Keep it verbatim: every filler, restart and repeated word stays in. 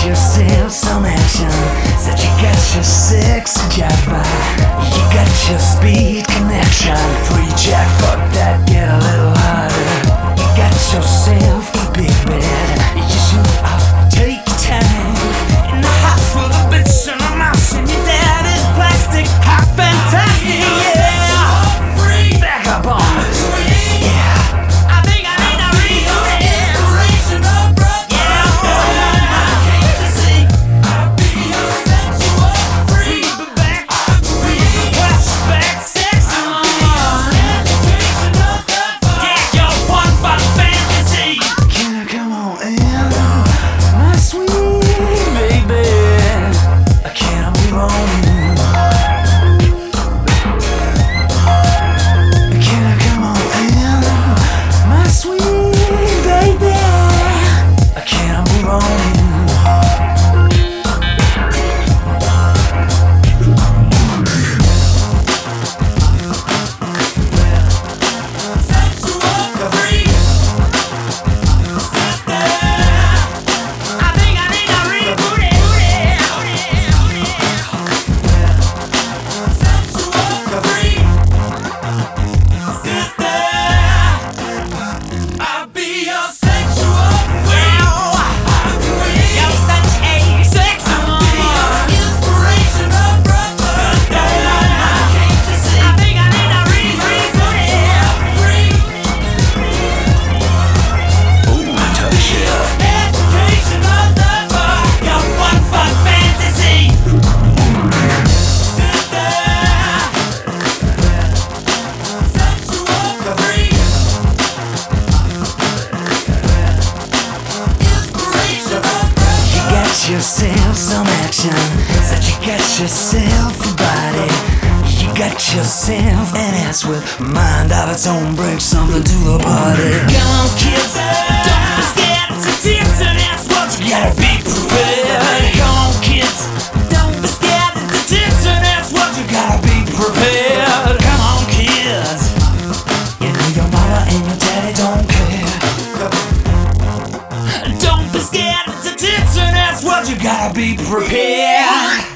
yourself some action. Said you got your sexy jive. You got your speed connection. Free jack, fuck that, get a little harder. You got yourself a big bed. You should off, take your time. In the house with a bitch and a mouse and your daddy's plastic. How fantastic, yeah. Free, back up on it. Yourself some action. Said you got yourself a body. You got yourself an ass with mind of its own. Bring something to the party. Come on, kids, don't be scared. It's a tits and ass. What you gotta be prepared. Come on, kids, don't be scared. It's a tits and ass. What you gotta be prepared. Come on, kids, you know your mama and your daddy don't care. Don't be scared. It's a tits and ass. What you gotta be prepared.